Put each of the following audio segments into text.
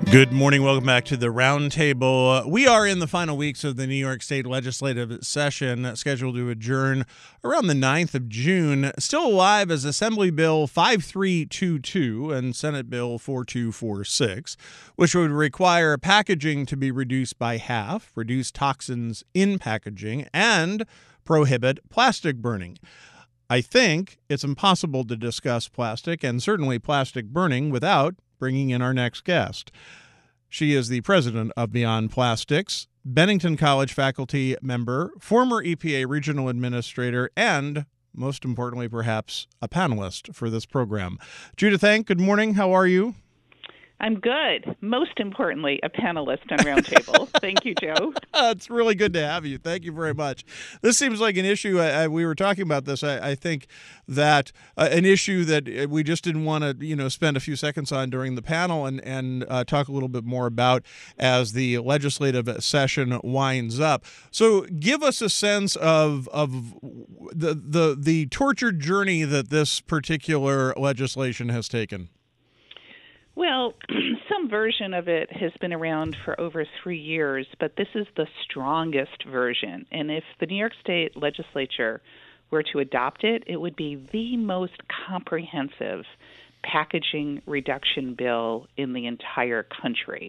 Good morning. Welcome back to the Roundtable. We are in the final weeks of the New York State legislative session, scheduled to adjourn around the 9th of June. Still alive is Assembly Bill 5322 and Senate Bill 4246, which would require packaging to be reduced by half, reduce toxins in packaging, and prohibit plastic burning. I think it's impossible to discuss plastic and certainly plastic burning without bringing in our next guest. She is the president of Beyond Plastics, Bennington College faculty member, former EPA regional administrator, and, most importantly, perhaps, a panelist for this program. Judith Hank, good morning. How are you? I'm good. Most importantly, a panelist on Roundtable. Thank you, Joe. It's really good to have you. Thank you very much. This seems like an issue. We were talking about this. I think that an issue that we just didn't want to, spend a few seconds on during the panel and talk a little bit more about as the legislative session winds up. So, give us a sense of the tortured journey that this particular legislation has taken. Well, some version of it has been around for over 3 years, but this is the strongest version. And if the New York State legislature were to adopt it, it would be the most comprehensive packaging reduction bill in the entire country.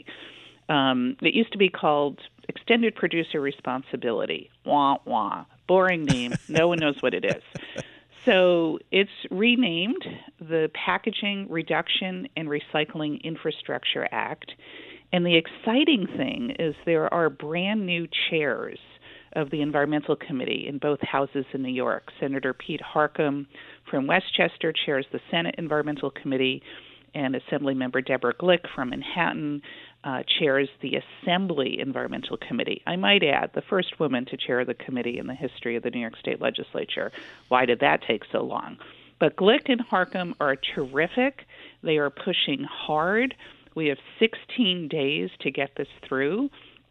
It used to be called Extended Producer Responsibility. Wah, wah. Boring name. No one knows what it is. So it's renamed the Packaging Reduction and Recycling Infrastructure Act. And the exciting thing is there are brand new chairs of the Environmental Committee in both houses in New York. Senator Pete Harckham from Westchester chairs the Senate Environmental Committee, and Assemblymember Deborah Glick from Manhattan chairs the Assembly Environmental Committee. I might add, the first woman to chair the committee in the history of the New York State legislature. Why did that take so long? But Glick and Harckham are terrific. They are pushing hard. We have 16 days to get this through.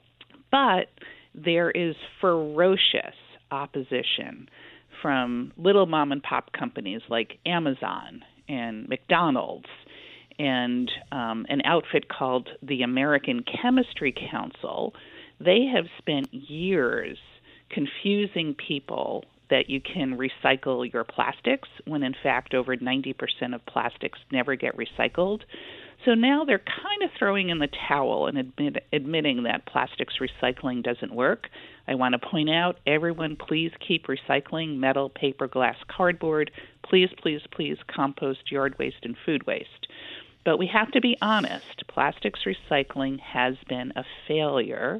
But there is ferocious opposition from little mom and pop companies like Amazon and McDonald's, and an outfit called the American Chemistry Council. They have spent years confusing people that you can recycle your plastics when, in fact, over 90% of plastics never get recycled. So now they're kind of throwing in the towel and admitting that plastics recycling doesn't work. I want to point out, everyone, please keep recycling metal, paper, glass, cardboard. Please, please, please compost yard waste and food waste. But we have to be honest, plastics recycling has been a failure.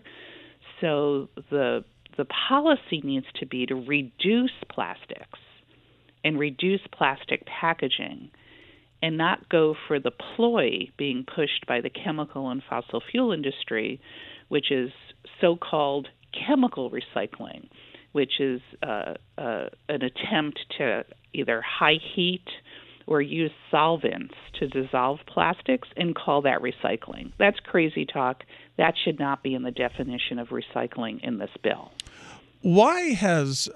So the policy needs to be to reduce plastics and reduce plastic packaging and not go for the ploy being pushed by the chemical and fossil fuel industry, which is so-called chemical recycling, which is an attempt to either high heat or use solvents to dissolve plastics and call that recycling. That's crazy talk. That should not be in the definition of recycling in this bill. Why has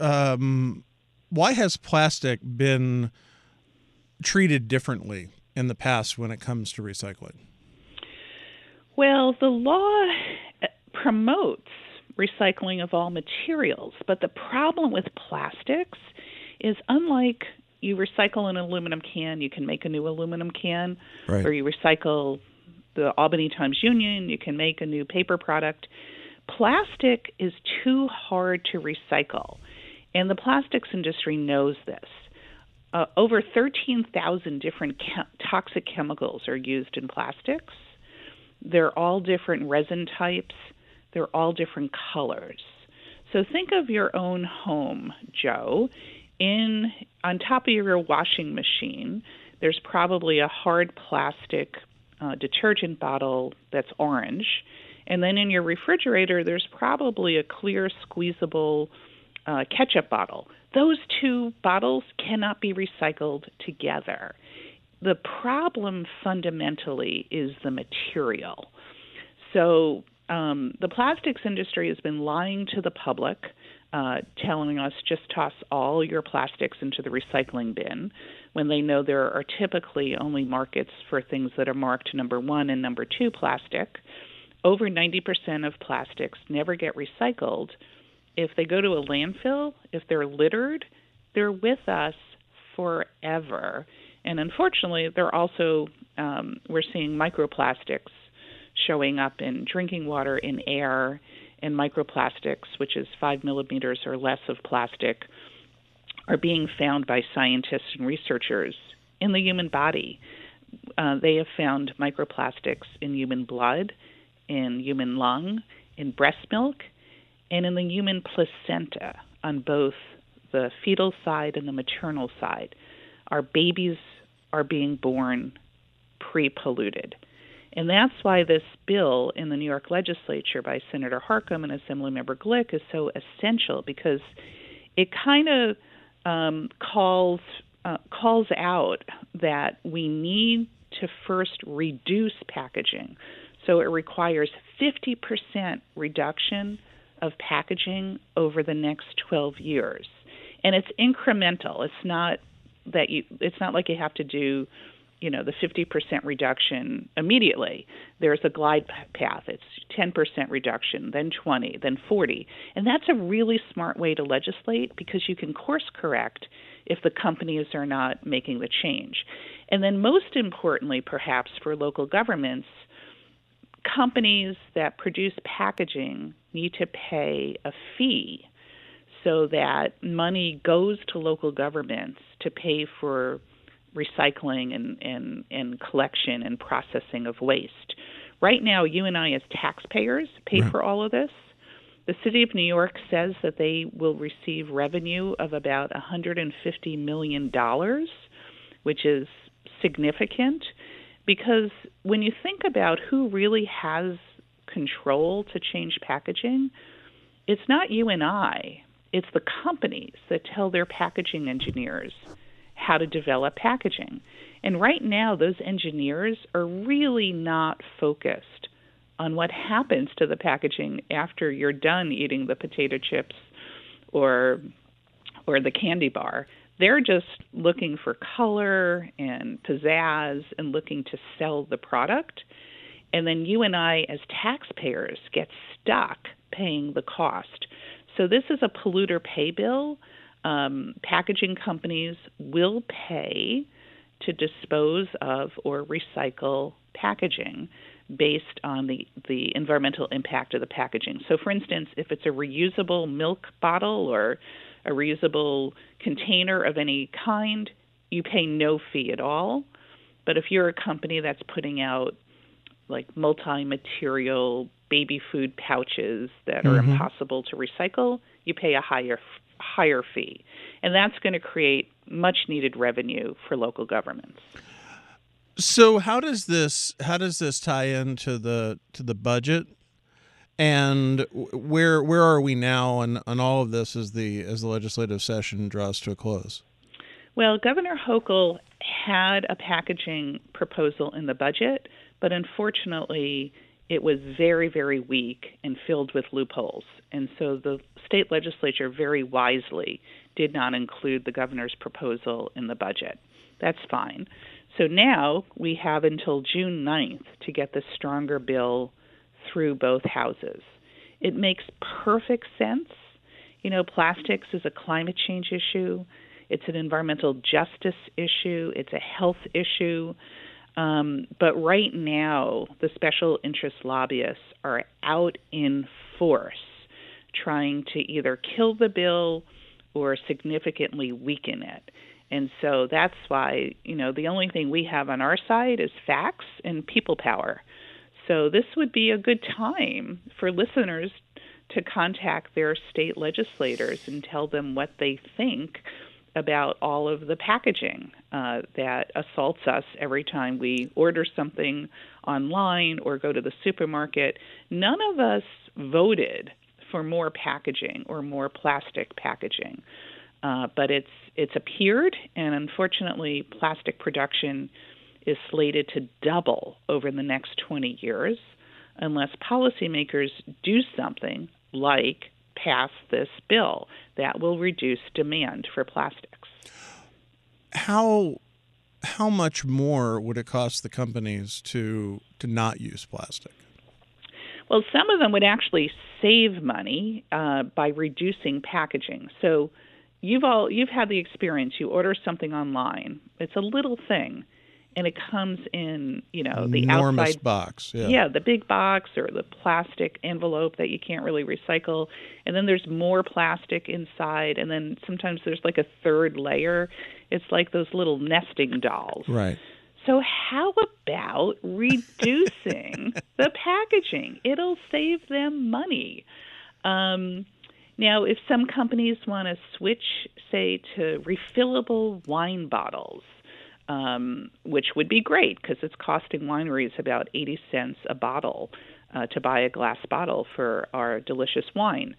plastic been treated differently in the past when it comes to recycling? Well, the law promotes recycling of all materials, but the problem with plastics is, unlike you recycle an aluminum can, you can make a new aluminum can, right, or you recycle the Albany Times-Union, you can make a new paper product. Plastic is too hard to recycle, and the plastics industry knows this. Over 13,000 different toxic chemicals are used in plastics. They're all different resin types. They're all different colors. So think of your own home, Joe. On top of your washing machine, there's probably a hard plastic detergent bottle that's orange. And then in your refrigerator, there's probably a clear, squeezable ketchup bottle. Those two bottles cannot be recycled together. The problem fundamentally is the material. So the plastics industry has been lying to the public telling us just toss all your plastics into the recycling bin, when they know there are typically only markets for things that are marked number 1 and number 2 plastic. Over 90% of plastics never get recycled. If they go to a landfill, if they're littered, they're with us forever. And unfortunately, they're also, we're seeing microplastics showing up in drinking water, in air, and microplastics, which is 5 millimeters or less of plastic, are being found by scientists and researchers in the human body. They have found microplastics in human blood, in human lung, in breast milk, and in the human placenta on both the fetal side and the maternal side. Our babies are being born pre-polluted. And that's why this bill in the New York legislature by Senator Harckham and Assemblymember Glick is so essential, because it kind of calls out that we need to first reduce packaging. So it requires 50% reduction of packaging over the next 12 years. And it's incremental. It's not like you have to do, the 50% reduction immediately. There's a glide path. It's 10% reduction, then 20, then 40. And that's a really smart way to legislate, because you can course correct if the companies are not making the change. And then most importantly, perhaps for local governments, companies that produce packaging need to pay a fee so that money goes to local governments to pay for recycling and collection and processing of waste. Right now, you and I as taxpayers pay for all of this. The city of New York says that they will receive revenue of about $150 million, which is significant, because when you think about who really has control to change packaging, it's not you and I. It's the companies that tell their packaging engineers how to develop packaging. And right now, those engineers are really not focused on what happens to the packaging after you're done eating the potato chips or the candy bar. They're just looking for color and pizzazz and looking to sell the product. And then you and I as taxpayers get stuck paying the cost. So this is a polluter pay bill. Packaging companies will pay to dispose of or recycle packaging based on the environmental impact of the packaging. So, for instance, if it's a reusable milk bottle or a reusable container of any kind, you pay no fee at all. But if you're a company that's putting out like multi-material baby food pouches that are impossible to recycle, you pay a higher fee. And that's going to create much needed revenue for local governments. So how does this tie into the budget? And where are we now on all of this as the legislative session draws to a close? Well, Governor Hochul had a packaging proposal in the budget, but unfortunately it was very, very weak and filled with loopholes. And so the state legislature very wisely did not include the governor's proposal in the budget. That's fine. So now we have until June 9th to get the stronger bill through both houses. It makes perfect sense. Plastics is a climate change issue. It's an environmental justice issue. It's a health issue. But right now, the special interest lobbyists are out in force trying to either kill the bill or significantly weaken it. And so that's why, the only thing we have on our side is facts and people power. So this would be a good time for listeners to contact their state legislators and tell them what they think about all of the packaging that assaults us every time we order something online or go to the supermarket. None of us voted for more packaging or more plastic packaging, but it's appeared, and unfortunately, plastic production is slated to double over the next 20 years unless policymakers do something like pass this bill that will reduce demand for plastics. How much more would it cost the companies to not use plastic? Well, some of them would actually save money by reducing packaging. So you've had the experience. You order something online. It's a little thing, and it comes in, the enormous outside box. Yeah, the big box or the plastic envelope that you can't really recycle. And then there's more plastic inside, and then sometimes there's like a third layer. It's like those little nesting dolls. Right. So how about reducing the packaging? It'll save them money. Now, if some companies want to switch, say, to refillable wine bottles, which would be great because it's costing wineries about 80 cents a bottle to buy a glass bottle for our delicious wine,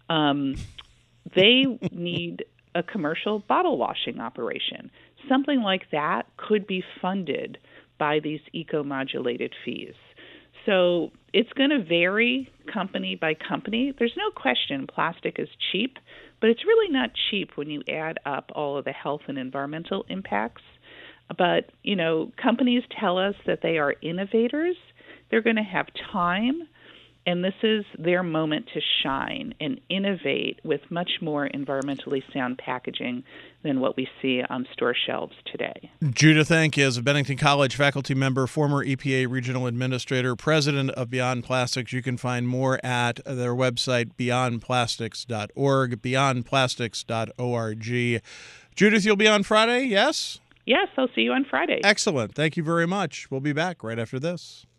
they need a commercial bottle washing operation. Something like that could be funded by these eco-modulated fees. So it's going to vary company by company. There's no question plastic is cheap, but it's really not cheap when you add up all of the health and environmental impacts. But, companies tell us that they are innovators. They're going to have time, and this is their moment to shine and innovate with much more environmentally sound packaging than what we see on store shelves today. Judith Enke is a Bennington College faculty member, former EPA regional administrator, president of Beyond Plastics. You can find more at their website, beyondplastics.org, beyondplastics.org. Judith, you'll be on Friday, yes? Yes, I'll see you on Friday. Excellent. Thank you very much. We'll be back right after this.